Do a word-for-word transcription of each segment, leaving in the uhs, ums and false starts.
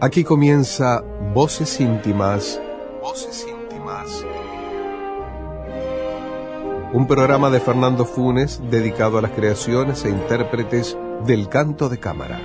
Aquí comienza Voces Íntimas, Voces Íntimas, un programa de Fernando Funes dedicado a las creaciones e intérpretes del canto de cámara.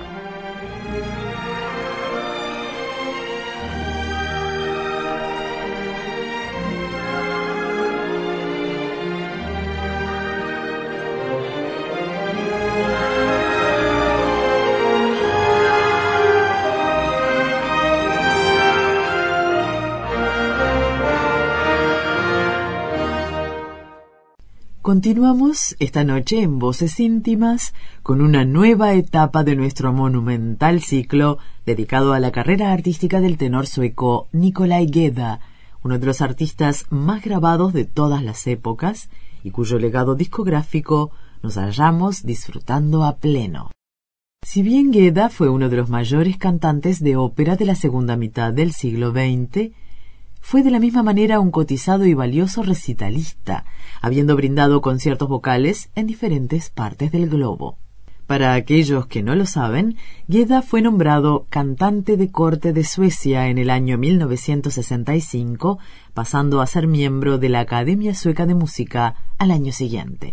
Continuamos esta noche en Voces Íntimas con una nueva etapa de nuestro monumental ciclo dedicado a la carrera artística del tenor sueco Nikolaj Gedda, uno de los artistas más grabados de todas las épocas y cuyo legado discográfico nos hallamos disfrutando a pleno. Si bien Gedda fue uno de los mayores cantantes de ópera de la segunda mitad del siglo veinte, fue de la misma manera un cotizado y valioso recitalista, habiendo brindado conciertos vocales en diferentes partes del globo. Para aquellos que no lo saben, Gedda fue nombrado cantante de corte de Suecia en el año mil novecientos sesenta y cinco, pasando a ser miembro de la Academia Sueca de Música al año siguiente.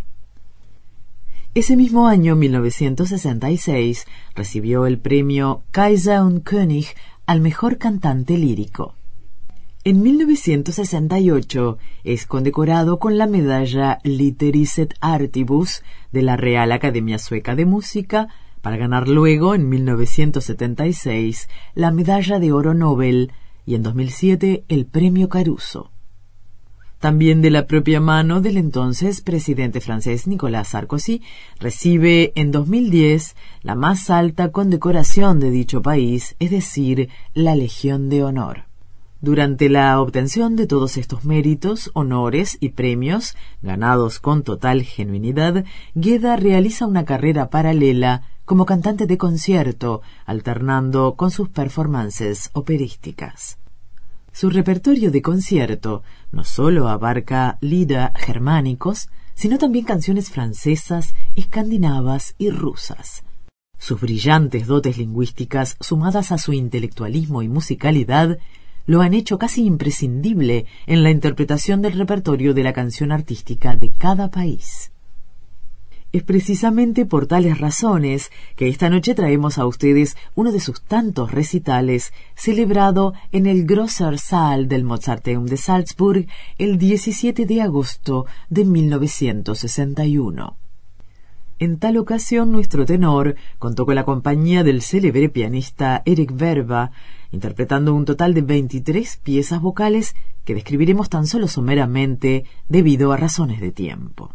Ese mismo año, mil novecientos sesenta y seis, recibió el premio Kaiser und König al mejor cantante lírico. En mil novecientos sesenta y ocho es condecorado con la medalla Litteris et Artibus de la Real Academia Sueca de Música, para ganar luego, en mil novecientos setenta y seis, la medalla de oro Nobel y en dos mil siete el premio Caruso. También de la propia mano del entonces presidente francés Nicolas Sarkozy, recibe en dos mil diez la más alta condecoración de dicho país, es decir, la Legión de Honor. Durante la obtención de todos estos méritos, honores y premios, ganados con total genuinidad, Gedda realiza una carrera paralela como cantante de concierto, alternando con sus performances operísticas. Su repertorio de concierto no solo abarca lieder germánicos, sino también canciones francesas, escandinavas y rusas. Sus brillantes dotes lingüísticas, sumadas a su intelectualismo y musicalidad, lo han hecho casi imprescindible en la interpretación del repertorio de la canción artística de cada país. Es precisamente por tales razones que esta noche traemos a ustedes uno de sus tantos recitales celebrado en el Grosser Saal del Mozarteum de Salzburg el diecisiete de agosto de mil novecientos sesenta y uno. En tal ocasión nuestro tenor contó con la compañía del célebre pianista Erik Verba, interpretando un total de veintitrés piezas vocales que describiremos tan solo someramente debido a razones de tiempo.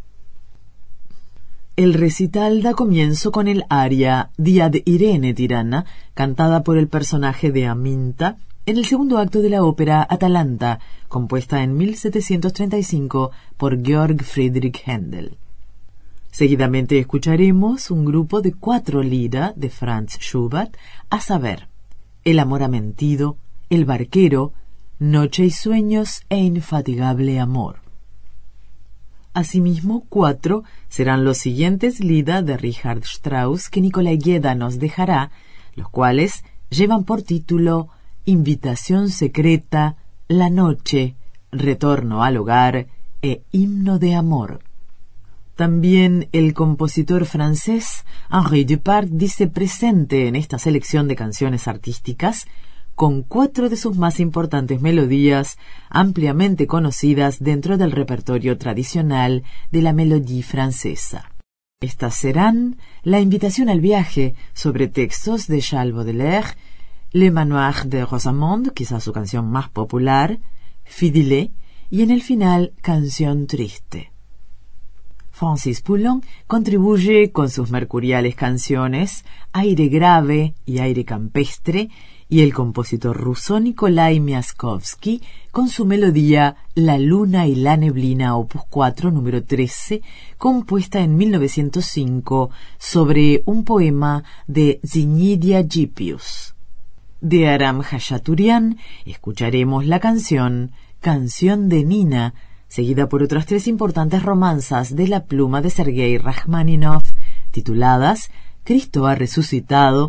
El recital da comienzo con el aria Die ad Irene Tirana, cantada por el personaje de Aminta, en el segundo acto de la ópera Atalanta, compuesta en mil setecientos treinta y cinco por Georg Friedrich Händel. Seguidamente escucharemos un grupo de cuatro lieder de Franz Schubert, a saber, El amor ha mentido, El barquero, Noche y sueños e Infatigable amor. Asimismo, cuatro serán los siguientes lieder de Richard Strauss que Nikolaj Gedda nos dejará, los cuales llevan por título Invitación secreta, La noche, Retorno al hogar e Himno de amor. También el compositor francés Henri Dupart dice presente en esta selección de canciones artísticas, con cuatro de sus más importantes melodías ampliamente conocidas dentro del repertorio tradicional de la mélodie francesa. Estas serán La invitación al viaje, sobre textos de Charles Baudelaire, Le Manoir de Rosamonde, quizás su canción más popular, Fidilé, y en el final Canción triste. Francis Poulenc contribuye con sus mercuriales canciones Aire grave y Aire campestre, y el compositor ruso Nikolai Miaskovsky con su melodía La luna y la neblina opus cuatro número trece, compuesta en mil novecientos cinco sobre un poema de Zinidia Gipius. De Aram Hachaturian escucharemos la canción Canción de Nina, seguida por otras tres importantes romanzas de la pluma de Sergei Rachmaninoff, tituladas Cristo ha resucitado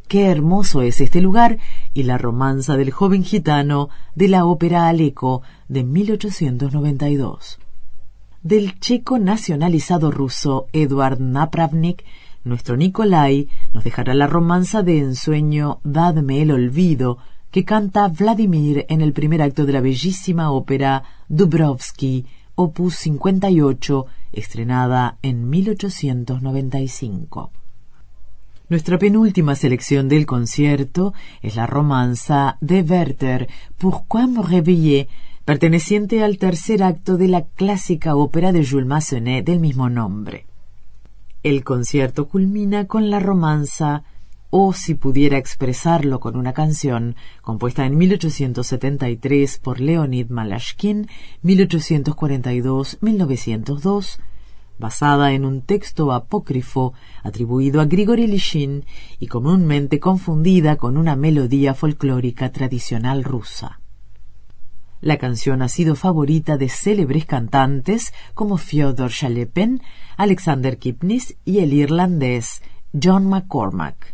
Qué hermoso es este lugar y la romanza del joven gitano de la ópera Aleko de mil ochocientos noventa y dos. Del checo nacionalizado ruso Eduard Napravnik, nuestro Nikolai nos dejará la romanza de ensueño Dadme el olvido, que canta Vladimir en el primer acto de la bellísima ópera Dubrovsky, opus cincuenta y ocho, estrenada en mil ochocientos noventa y cinco. Nuestra penúltima selección del concierto es la romanza de Werther, Pourquoi me réveiller, perteneciente al tercer acto de la clásica ópera de Jules Massenet del mismo nombre. El concierto culmina con la romanza, o si pudiera expresarlo con una canción, compuesta en mil ochocientos setenta y tres por Leonid Malashkin, mil ochocientos cuarenta y dos a mil novecientos dos, basada en un texto apócrifo atribuido a Grigori Lishin y comúnmente confundida con una melodía folclórica tradicional rusa. La canción ha sido favorita de célebres cantantes como Fyodor Shalepin, Alexander Kipnis y el irlandés John McCormack.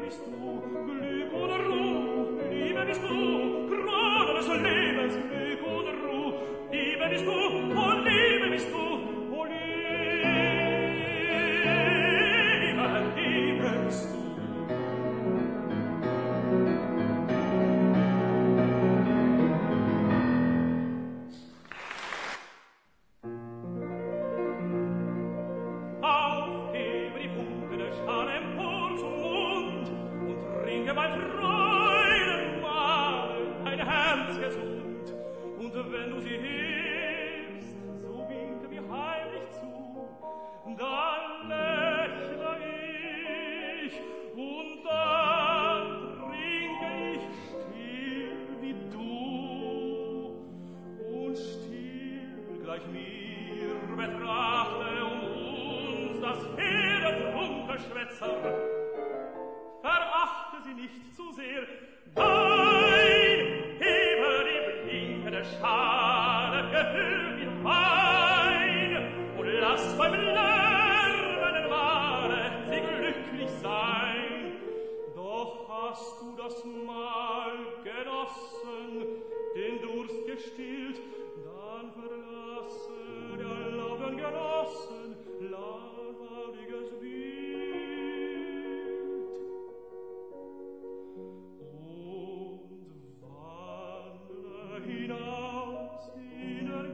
bist du, Glück oder Ruhe, Liebe bist du, Krone des Lebens, Glück oder Ruhe, Liebe bist du, oh Liebe bist du, oh Liebe, Liebe bist du. Wenn du sie hebst, so winke mir heimlich zu, dann lächle ich und dann trinke ich still wie du und still gleich mir betrachte uns das viele trunke Schwätzer. Verachte sie nicht zu sehr, nein, hebe die blinkende Schale, gefühl ihr Wein und lass beim lärmenden Male sie glücklich sein. Doch hast du das Mahl genossen, den Durst gestillt, dann verlasse der lauten Genossen lauwartiges Bild. Hinaus in den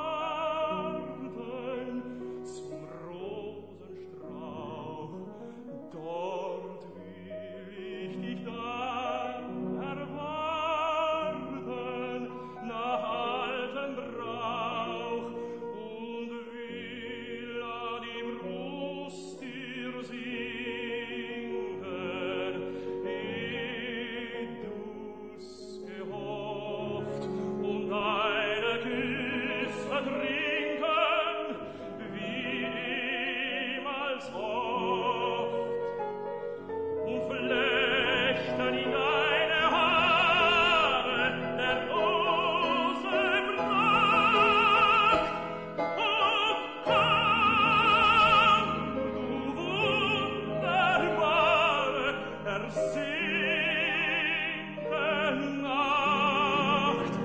Garten zum Rosenstrauch, dort will ich dich dann erwarten nach altem Brauch und will an die Brust dir sinken, eh du's gehofft und deine Küsse trinken, wie ehemals oft, und flechten in deine Haare der Rose Pracht. Oh, komm, du wunderbare, ersehnte Nacht.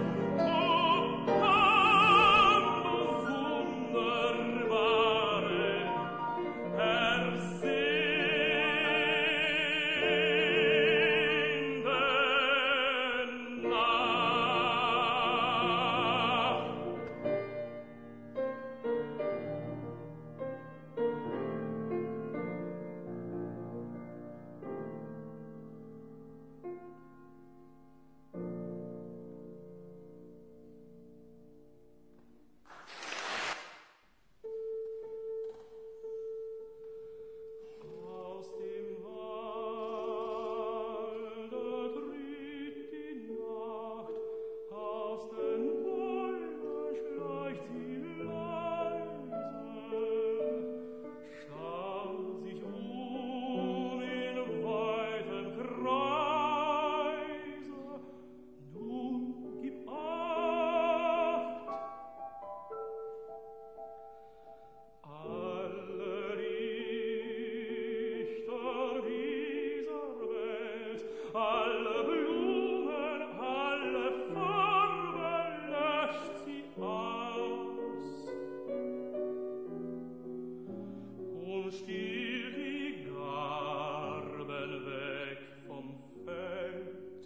Alle Blumen, alle Farben löscht sie aus und stiehlt die Garben weg vom Feld.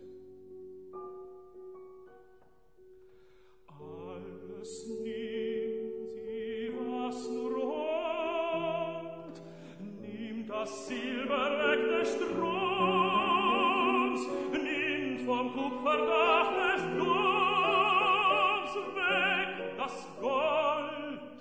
Alles nimmt sie, was nur holt, nimmt das Silberwerk des Stroms, nimmt vom Kupferdach des Doms weg das Gold.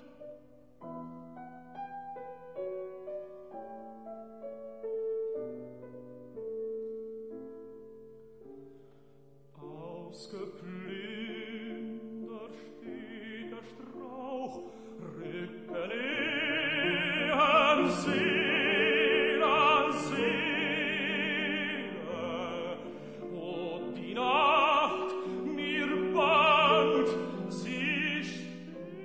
Ausgeplündert steht der Strauch, rücken Ehen Seel an Seele. O, die Nacht mir bangt, sie steht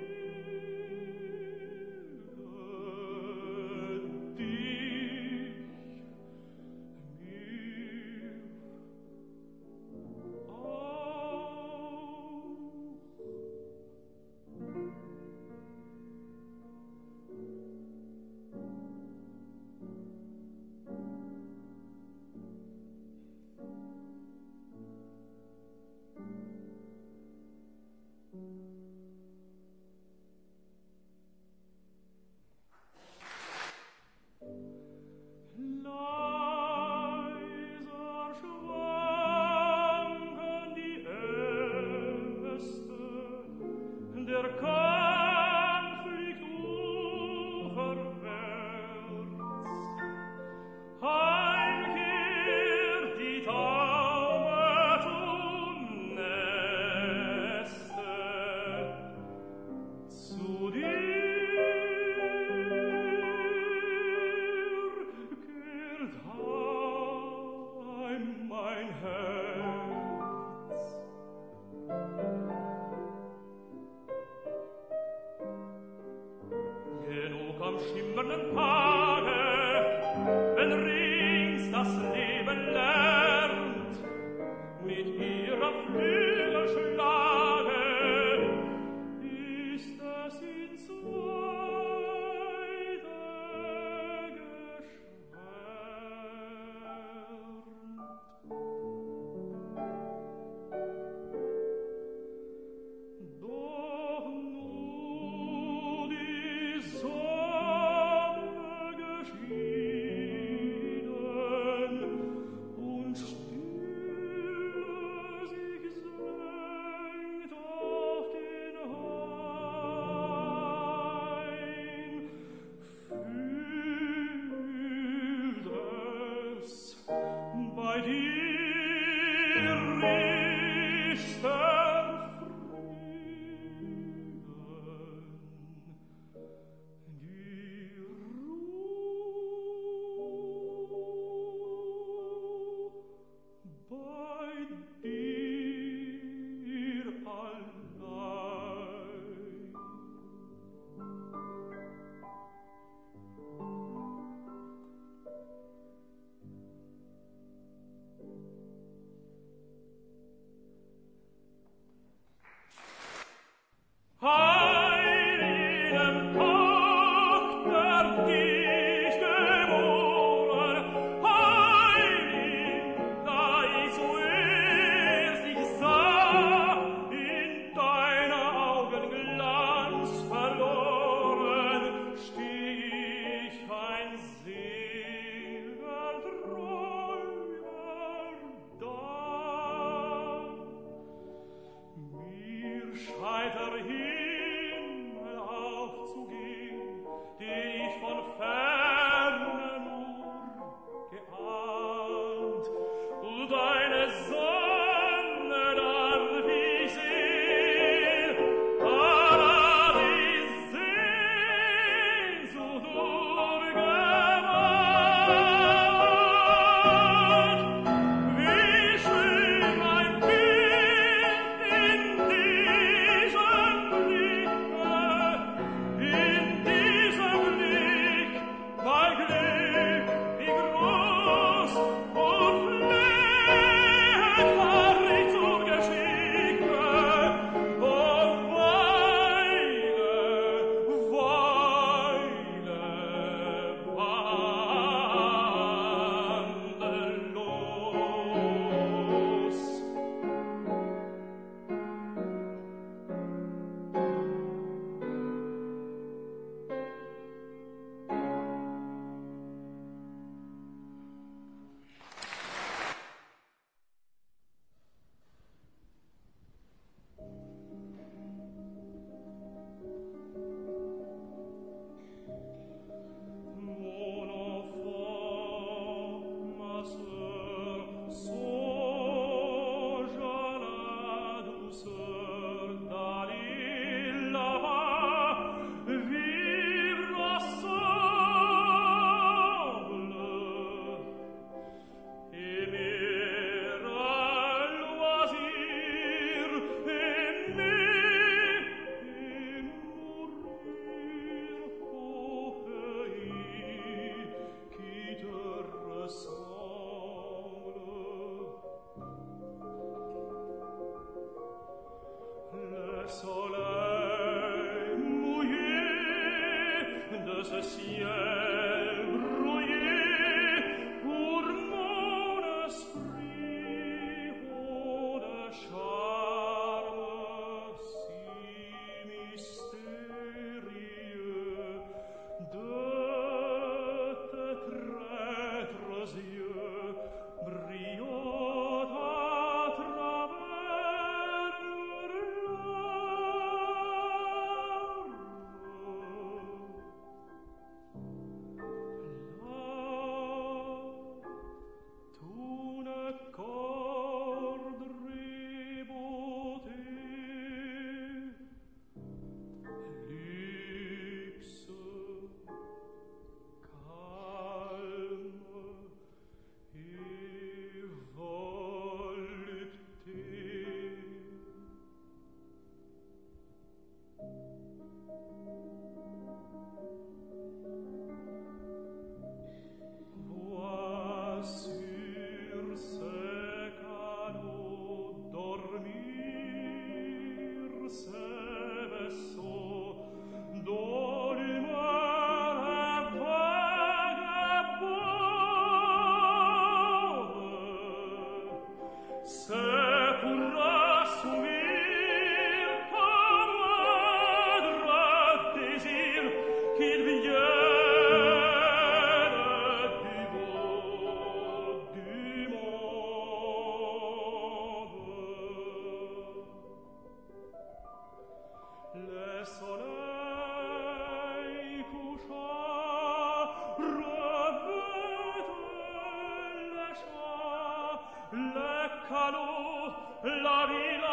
le canot, la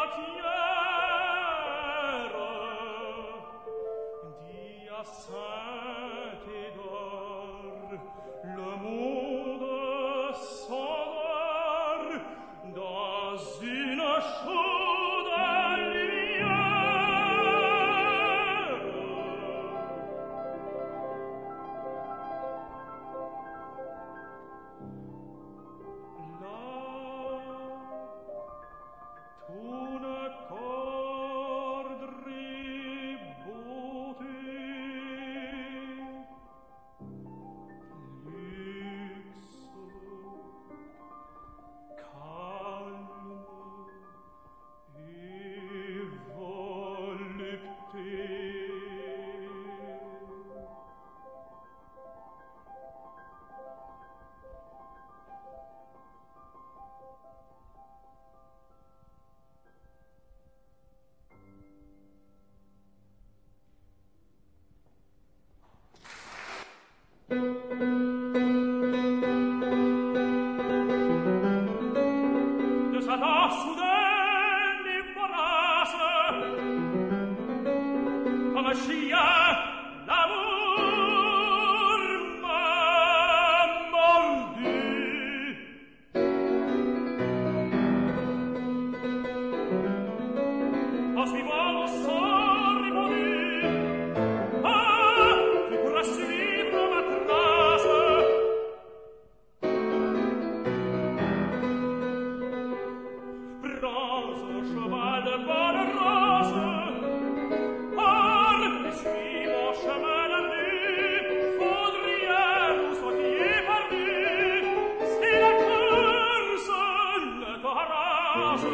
villatière, d'hyacinthe et d'or, le monde s'endort dans une chaude lumière. Là, tout ne cordri beauté, luxe, calme et volupté. De sa voix soudaine et vorace, comme un chien, l'amour m'a mordu. En suivant sans répondu, ah, tu pourras suivre ma trace. Prends un cheval de bonne race, or, et suis mon chemin de vue, faudrière où soit-il perdu, c'est la course, le carrosse.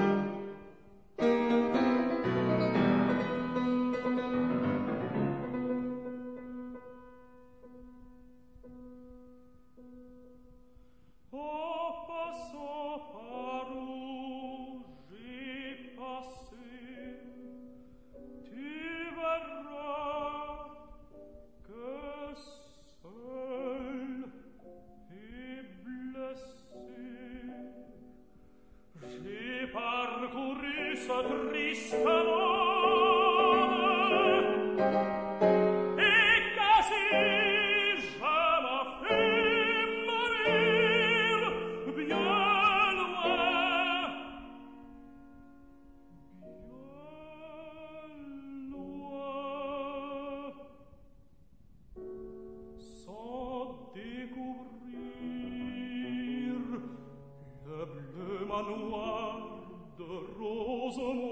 Oh, passons par où j'ai passé, tu verras que seul et blessé, j'ai parcouru ce triste monde, et quasi je m'en fais mourir bien loin, bien loin, sans découvrir le bleu manoir de Rosemont.